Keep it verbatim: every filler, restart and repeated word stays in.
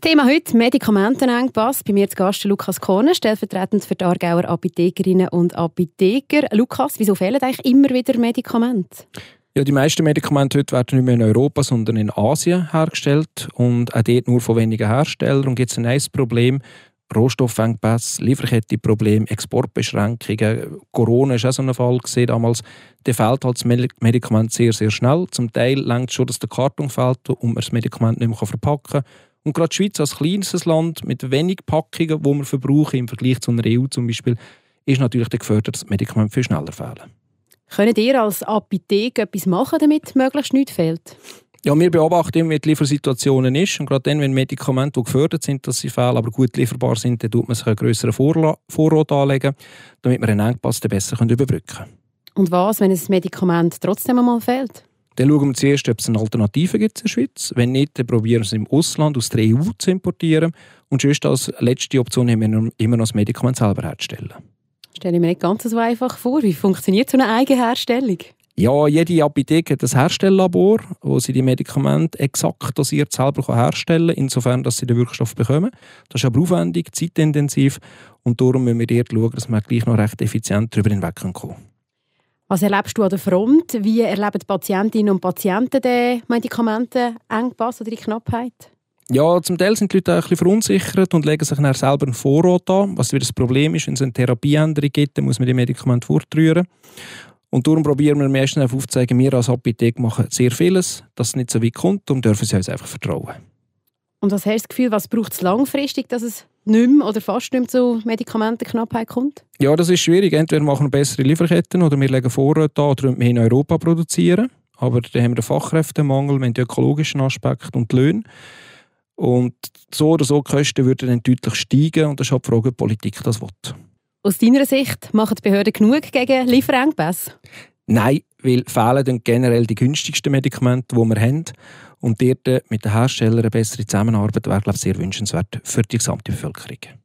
Thema heute: Medikamentenengpass. Bei mir zu Gast Lukas Kohne, stellvertretend für die Aargauer Apothekerinnen und Apotheker. Lukas, wieso fehlen eigentlich immer wieder Medikamente? Ja, die meisten Medikamente heute werden nicht mehr in Europa, sondern in Asien hergestellt und auch dort nur von wenigen Herstellern. Und gibt es ein neues Problem: Rohstoffengpässe, Lieferkettenprobleme, Exportbeschränkungen. Corona war auch so ein Fall gewesen, damals. Der fehlt halt das Medikament sehr, sehr schnell. Zum Teil reicht es schon, dass der Karton fehlt und man das Medikament nicht mehr verpacken kann. Und gerade die Schweiz als kleines Land mit wenig Packungen, die wir verbrauchen im Vergleich zu einer E U zum Beispiel, ist natürlich gefördert, dass Medikamente viel schneller fehlen. Könnt ihr als Apotheke etwas machen, damit möglichst nichts fehlt? Ja, wir beobachten immer, wie die Liefersituationen ist. Und gerade dann, wenn Medikamente, die gefördert sind, dass sie fehlen, aber gut lieferbar sind, dann tut man sich einen grösseren Vorla- Vorrat anlegen, damit wir einen Engpass besser überbrücken können. Und was, wenn ein Medikament trotzdem einmal fehlt? Dann schauen wir zuerst, ob es eine Alternative gibt in der Schweiz. Wenn nicht, dann probieren wir es im Ausland aus der E U zu importieren. Und sonst als letzte Option haben wir immer noch das Medikament selber herzustellen. Stelle ich mir nicht ganz so einfach vor. Wie funktioniert so eine Eigenherstellung? Ja, jede Apotheke hat ein Herstelllabor, wo sie die Medikamente exakt dosiert selber herstellen kann, insofern, dass sie den Wirkstoff bekommen. Das ist aber aufwendig, zeitintensiv und darum müssen wir dort schauen, dass wir gleich noch recht effizient darüber hinwegkommen können. Was erlebst du an der Front? Wie erleben die Patientinnen und Patienten den Medikamentenengpass oder die Knappheit? Ja, zum Teil sind die Leute auch ein bisschen verunsichert und legen sich dann selber einen Vorrat an. Was wieder das Problem ist, wenn es eine Therapieänderung gibt, dann muss man die Medikamente fortrühren. Und darum probieren wir meistens aufzuzeigen, wir als Apotheke machen sehr vieles, dass es nicht so weit kommt und dürfen sie uns einfach vertrauen. Und was hast du das Gefühl, was braucht es langfristig, dass es nicht mehr oder fast nicht mehr zu Medikamentenknappheit kommt? Ja, das ist schwierig. Entweder machen wir bessere Lieferketten oder wir legen Vorräte an oder wir in Europa produzieren. Aber dann haben wir den Fachkräftemangel, wir haben den ökologischen Aspekt und die Löhne. Und so oder so die Kosten würden dann deutlich steigen und das ist halt die Frage, ob die Politik das will. Aus deiner Sicht machen die Behörden genug gegen Lieferengpässe? Nein, weil fehlen dann generell die günstigsten Medikamente, die wir haben. Und dort mit den Herstellern eine bessere Zusammenarbeit wäre, glaube ich, sehr wünschenswert für die gesamte Bevölkerung.